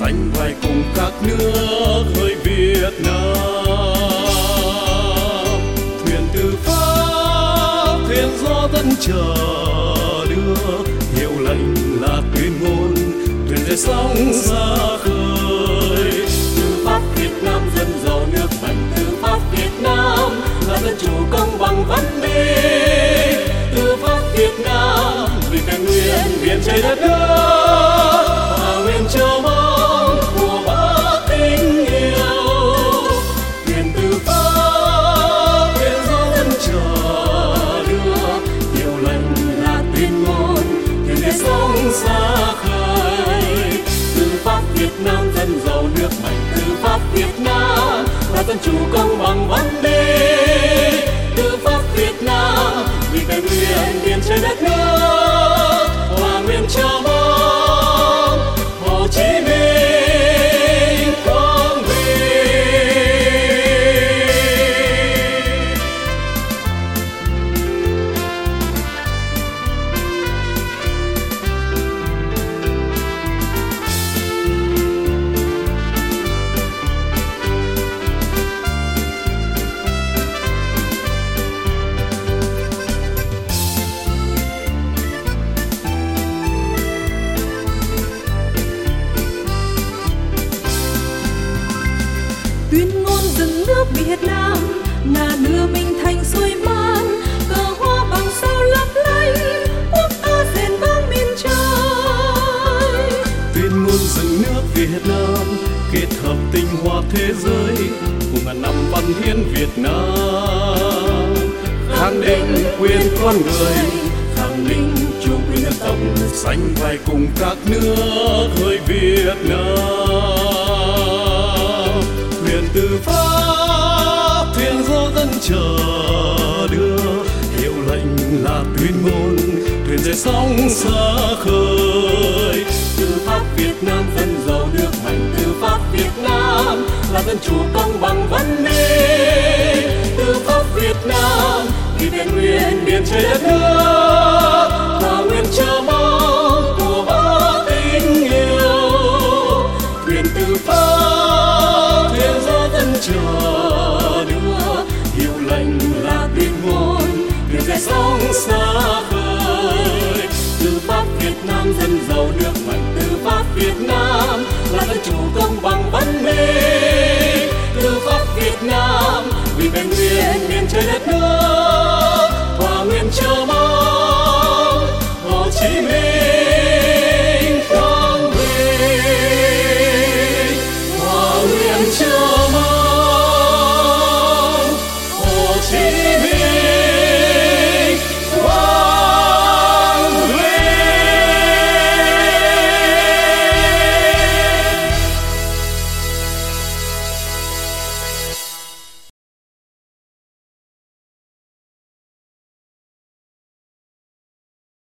sánh vai cùng các nước hơi Việt Nam. Thuyền từ Pháp, thuyền do dân chờ đưa, hiệu lệnh là tuyên ngôn, thuyền rời sóng xa khơi. Từ Pháp Việt Nam dân giàu nước mạnh, từ Pháp Việt Nam là dân chủ công bằng văn minh. Từ Pháp Việt Nam vì vẹn nguyên biển trời đất nước, hòa nguyện chờ mong của bác tình yêu. Thuyền từ Pháp, thuyền do dân chờ đưa, hiệu lệnh là tuyên ngôn, thuyền rời sóng xa khơi. Từ Pháp Việt Nam dân giàu nước mạnh, từ Pháp Việt Nam là dân chủ công bằng văn minh. Từ Pháp Việt Nam vì vẹn nguyên biển trời đất nước, hòa nguyện chờ mong Hồ Chí Minh quang vinh. Tuyên ngôn dựng nước Việt Nam là đưa mình thành xuôi man, cờ hoa bằng sao lấp lánh, quốc ta rền vang miền trời. Tuyên ngôn dựng nước Việt Nam kết hợp tinh hoa thế giới cùng ngàn năm văn hiến Việt Nam, khẳng định quyền con người, khẳng định chủ quyền dân tộc, sánh vai cùng các nước hơi Việt Nam. Thuyền từ Pháp, thuyền do dân chờ đưa, hiệu lệnh là tuyên ngôn, thuyền rời sóng xa khơi. Từ Pháp Việt Nam dân giàu nước mạnh, từ Pháp Việt Nam là dân chủ công bằng văn minh. Từ Pháp Việt Nam vì vẹn nguyên biển trời đất nước, hòa nguyện chờ mong của bác tình yêu. Thuyền từ Pháp, thuyền do dân chờ đưa, hiệu lệnh là tuyên ngôn, thuyền rời sóng xa khơi. Từ Pháp Việt Nam dân giàu nước mạnh, từ Pháp Việt Nam là dân chủ công bằng văn minh. Từ Pháp Việt Nam vì vẹn nguyên biển trời đất nước,